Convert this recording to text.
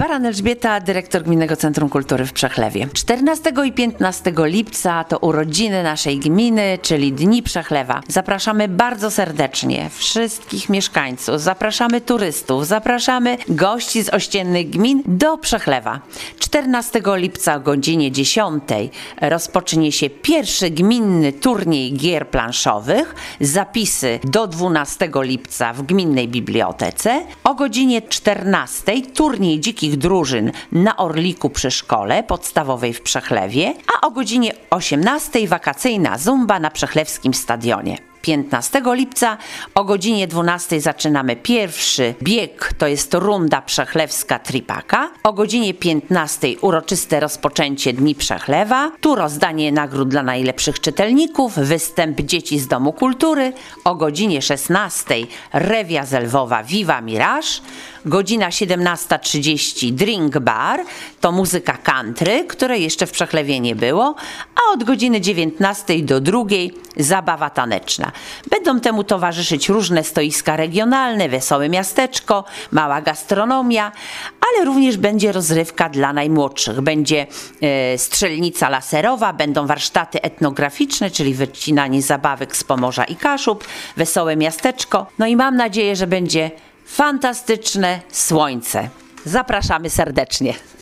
Baran Elżbieta, dyrektor Gminnego Centrum Kultury w Przechlewie. 14 i 15 lipca to urodziny naszej gminy, czyli Dni Przechlewa. Zapraszamy bardzo serdecznie wszystkich mieszkańców, zapraszamy turystów, zapraszamy gości z ościennych gmin do Przechlewa. 14 lipca o godzinie 10 rozpocznie się pierwszy gminny turniej gier planszowych. Zapisy do 12 lipca w Gminnej Bibliotece. O godzinie 14 turniej dzikich drużyn na Orliku przy szkole podstawowej w Przechlewie, a o godzinie 18 wakacyjna zumba na Przechlewskim Stadionie. 15 lipca o godzinie 12 zaczynamy pierwszy bieg, to jest runda przechlewska tripaka. O godzinie 15 uroczyste rozpoczęcie Dni Przechlewa. Tu rozdanie nagród dla najlepszych czytelników, występ dzieci z Domu Kultury. O godzinie 16 rewia z Lwowa Viva Mirage. Godzina 17:30 drink bar, to muzyka country, której jeszcze w Przechlewie nie było, a od godziny 19 do 2 zabawa taneczna. Będą temu towarzyszyć różne stoiska regionalne, wesołe miasteczko, mała gastronomia, ale również będzie rozrywka dla najmłodszych. Będzie strzelnica laserowa, będą warsztaty etnograficzne, czyli wycinanie zabawek z Pomorza i Kaszub, wesołe miasteczko. No i mam nadzieję, że będzie fantastyczne słońce. Zapraszamy serdecznie.